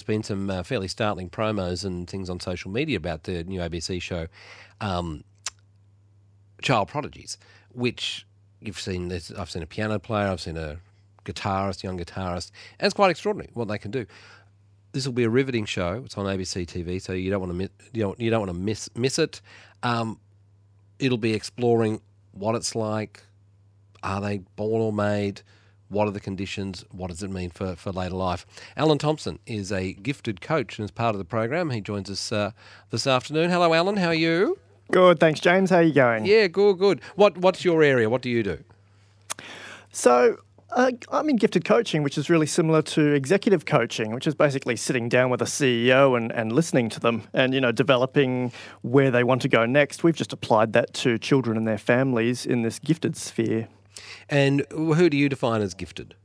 been some fairly startling promos and things on social media about the new ABC show, Child Prodigies, which you've seen. I've seen a piano player, I've seen a guitarist, young guitarist, and it's quite extraordinary what they can do. This will be a riveting show. It's on ABC TV, so you don't want to miss it. It'll be exploring what it's like. Are they born or made? What are the conditions? What does it mean for later life? Alan Thompson is a gifted coach and is part of the program. He joins us this afternoon. Hello, Alan. How are you? Good, thanks, James. How are you going? Yeah, good. What's your area? What do you do? So I'm in gifted coaching, which is really similar to executive coaching, which is basically sitting down with a CEO and listening to them and, developing where they want to go next. We've just applied that to children and their families in this gifted sphere. And who do you define as gifted?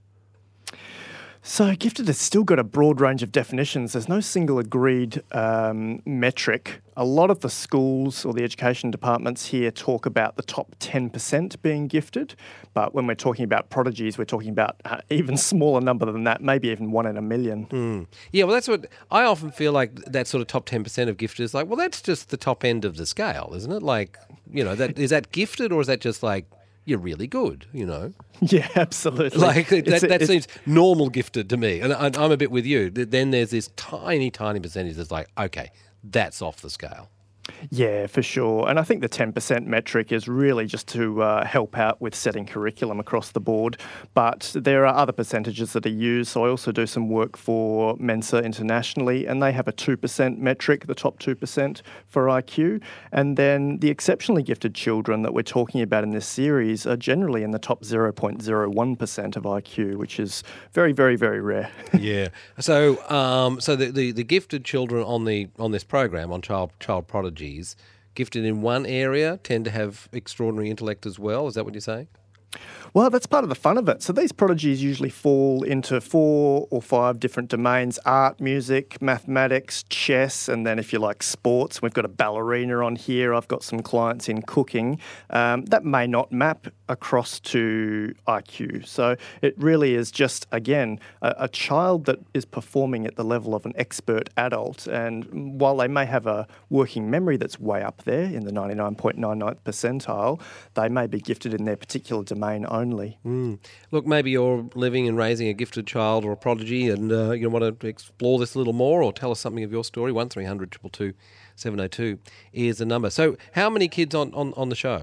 So gifted has still got a broad range of definitions. There's no single agreed metric. A lot of the schools or the education departments here talk about the top 10% being gifted. But when we're talking about prodigies, we're talking about even smaller number than that, maybe even 1 in a million. Yeah, well, that's what I often feel like. That sort of top 10% of gifted is like, well, that's just the top end of the scale, isn't it? Like, is that gifted or is that just like, you're really good, Yeah, absolutely. Like that seems normal gifted to me. And I'm a bit with you. Then there's this tiny percentage that's like, okay, that's off the scale. Yeah, for sure. And I think the 10% metric is really just to help out with setting curriculum across the board. But there are other percentages that are used. So I also do some work for Mensa internationally, and they have a 2% metric, the top 2% for IQ. And then the exceptionally gifted children that we're talking about in this series are generally in the top 0.01% of IQ, which is very, very, very rare. Yeah. So the gifted children on this program, on Child Prodigies, gifted in one area tend to have extraordinary intellect as well. Is that what you're saying? Well, that's part of the fun of it. So these prodigies usually fall into 4 or 5 different domains: art, music, mathematics, chess, and then if you like sports, we've got a ballerina on here. I've got some clients in cooking. That may not map across to IQ. So it really is just, again, a child that is performing at the level of an expert adult. And while they may have a working memory that's way up there in the 99.99th percentile, they may be gifted in their particular domain only. Look, maybe you're living and raising a gifted child or a prodigy and you want to explore this a little more or tell us something of your story. 1300 222 702 is the number. So how many kids on the show?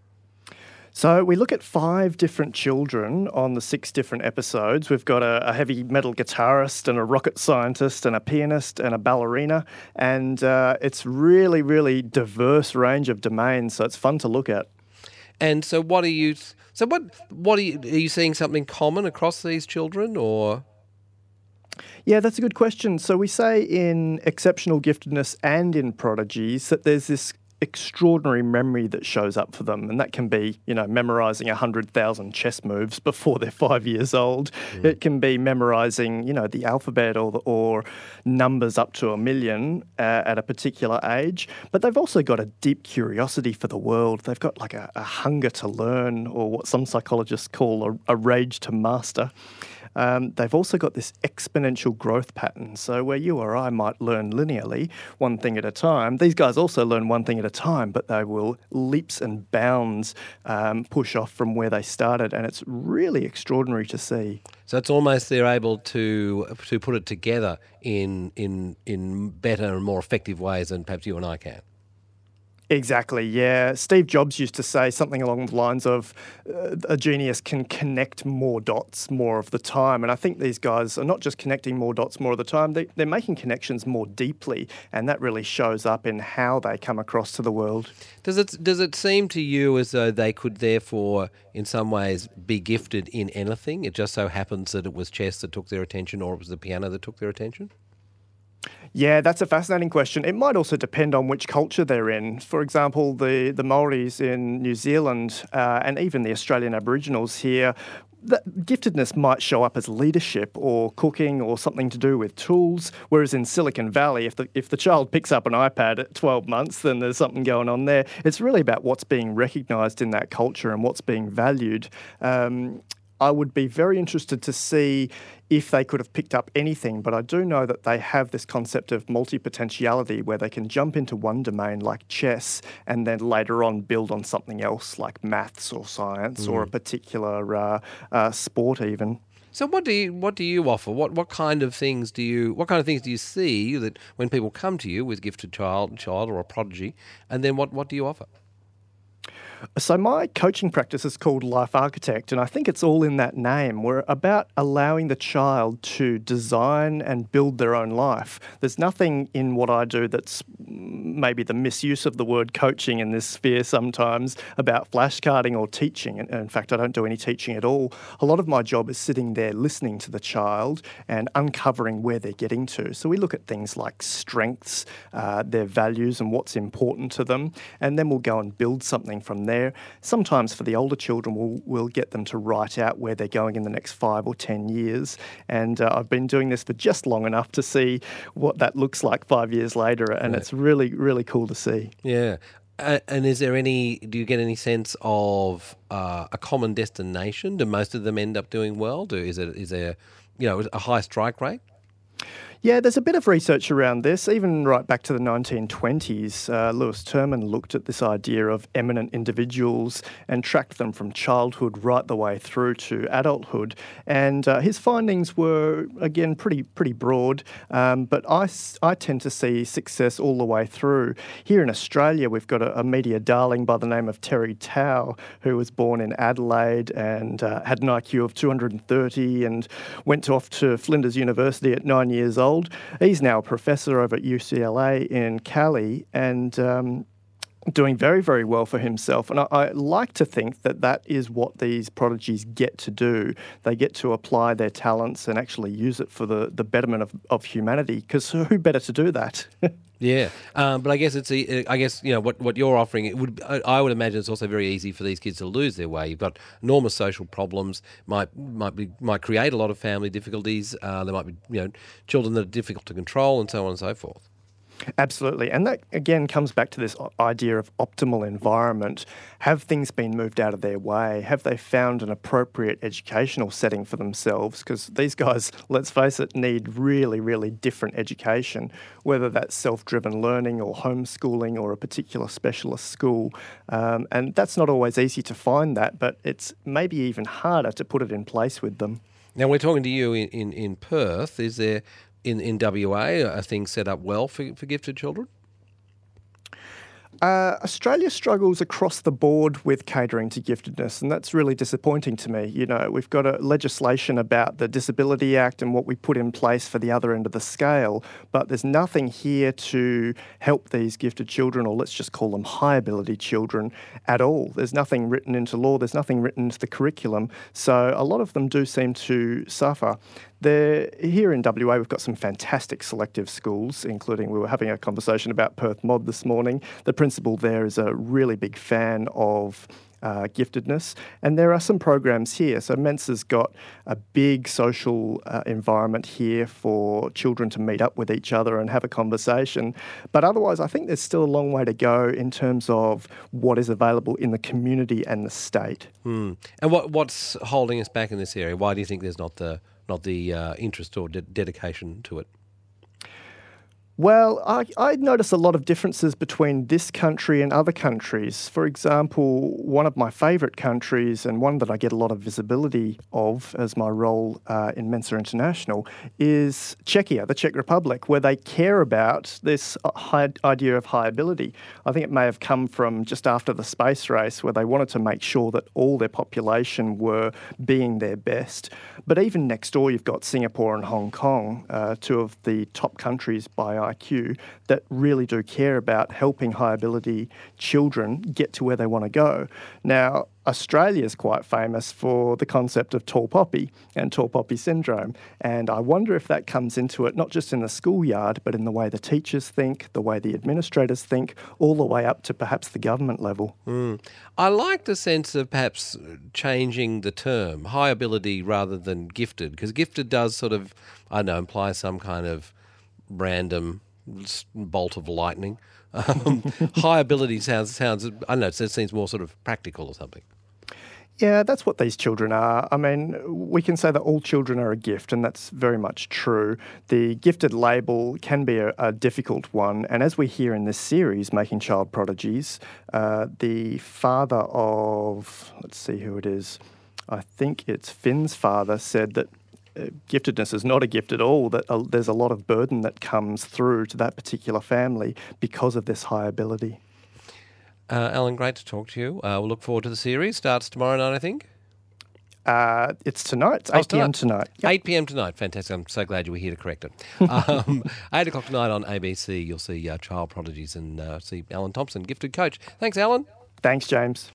So we look at 5 different children on the 6 different episodes. We've got a heavy metal guitarist and a rocket scientist and a pianist and a ballerina. And it's really, really diverse range of domains. So it's fun to look at. And so what are you seeing something common across these children or? Yeah, that's a good question. So we say in exceptional giftedness and in prodigies that there's this extraordinary memory that shows up for them, and that can be, memorising 100,000 chess moves before they're 5 years old. It can be memorising, the alphabet or numbers up to 1 million at a particular age. But they've also got a deep curiosity for the world. They've got like a hunger to learn, or what some psychologists call a rage to master. They've also got this exponential growth pattern. So where you or I might learn linearly, one thing at a time, these guys also learn one thing at a time, but they will leaps and bounds push off from where they started. And it's really extraordinary to see. So it's almost they're able to put it together in better and more effective ways than perhaps you and I can. Exactly, yeah. Steve Jobs used to say something along the lines of a genius can connect more dots more of the time. And I think these guys are not just connecting more dots more of the time, they're making connections more deeply. And that really shows up in how they come across to the world. Does it seem to you as though they could therefore, in some ways, be gifted in anything? It just so happens that it was chess that took their attention or it was the piano that took their attention? Yeah, that's a fascinating question. It might also depend on which culture they're in. For example, the Maoris in New Zealand and even the Australian Aboriginals here, that giftedness might show up as leadership or cooking or something to do with tools, whereas in Silicon Valley, if the child picks up an iPad at 12 months, then there's something going on there. It's really about what's being recognised in that culture and what's being valued. I would be very interested to see if they could have picked up anything, but I do know that they have this concept of multi-potentiality where they can jump into one domain like chess and then later on build on something else like maths or science or a particular sport even. So what do you offer? What kind of things do you see that when people come to you with gifted child or a prodigy, and then what do you offer? So my coaching practice is called Life Architect, and I think it's all in that name. We're about allowing the child to design and build their own life. There's nothing in what I do that's maybe the misuse of the word coaching in this sphere sometimes about flashcarding or teaching. And in fact, I don't do any teaching at all. A lot of my job is sitting there listening to the child and uncovering where they're getting to. So we look at things like strengths, their values and what's important to them, and then we'll go and build something from there. Sometimes for the older children, we'll get them to write out where they're going in the next 5 or 10 years. And I've been doing this for just long enough to see what that looks like 5 years later. And It's really, really cool to see. Yeah. And do you get any sense of a common destination? Do most of them end up doing well? Is there a high strike rate? Yeah, there's a bit of research around this. Even right back to the 1920s, Lewis Terman looked at this idea of eminent individuals and tracked them from childhood right the way through to adulthood. And his findings were, again, pretty broad. But I tend to see success all the way through. Here in Australia, we've got a media darling by the name of Terry Tao, who was born in Adelaide and had an IQ of 230 and went off to Flinders University at 9 years old. He's now a professor over at UCLA in Cali and doing very, very well for himself. And I like to think that that is what these prodigies get to do. They get to apply their talents and actually use it for the betterment of humanity, because who better to do that? Yeah, but I guess what you're offering. I would imagine it's also very easy for these kids to lose their way. You've got enormous social problems. Might create a lot of family difficulties. There might be children that are difficult to control, and so on and so forth. Absolutely. And that, again, comes back to this idea of optimal environment. Have things been moved out of their way? Have they found an appropriate educational setting for themselves? Because these guys, let's face it, need really, really different education, whether that's self-driven learning or homeschooling or a particular specialist school. And that's not always easy to find that, but it's maybe even harder to put it in place with them. Now, we're talking to you in Perth. Is there... In WA, are things set up well for gifted children? Australia struggles across the board with catering to giftedness, and that's really disappointing to me. We've got a legislation about the Disability Act and what we put in place for the other end of the scale, but there's nothing here to help these gifted children, or let's just call them high ability children, at all. There's nothing written into law, there's nothing written into the curriculum, so a lot of them do seem to suffer. Here in WA, we've got some fantastic selective schools, including we were having a conversation about Perth Mod this morning. The principal there is a really big fan of giftedness, and there are some programs here. So Mensa's got a big social environment here for children to meet up with each other and have a conversation. But otherwise, I think there's still a long way to go in terms of what is available in the community and the state. And what's holding us back in this area? Why do you think there's not the interest or dedication to it? Well, I notice a lot of differences between this country and other countries. For example, one of my favourite countries, and one that I get a lot of visibility of as my role in Mensa International, is Czechia, the Czech Republic, where they care about this idea of high ability. I think it may have come from just after the space race, where they wanted to make sure that all their population were being their best. But even next door, you've got Singapore and Hong Kong, two of the top countries by IQ, that really do care about helping high ability children get to where they want to go. Now, Australia is quite famous for the concept of tall poppy and tall poppy syndrome. And I wonder if that comes into it, not just in the schoolyard, but in the way the teachers think, the way the administrators think, all the way up to perhaps the government level. I like the sense of perhaps changing the term, high ability rather than gifted, because gifted does sort of, imply some kind of random bolt of lightning. High ability sounds, it seems more sort of practical or something. Yeah, that's what these children are. I mean, we can say that all children are a gift, and that's very much true. The gifted label can be a difficult one, and as we hear in this series, Making Child Prodigies, the father of, let's see who it is, I think it's Finn's father, said that giftedness is not a gift at all, that there's a lot of burden that comes through to that particular family because of this high ability. Alan, great to talk to you. We'll look forward to the series. Starts tomorrow night, I think. It's tonight. It's 8 p.m. tonight. Yep. 8 p.m. tonight. Fantastic. I'm so glad you were here to correct it. 8 o'clock tonight on ABC, you'll see Child Prodigies and see Alan Thompson, gifted coach. Thanks, Alan. Thanks, James.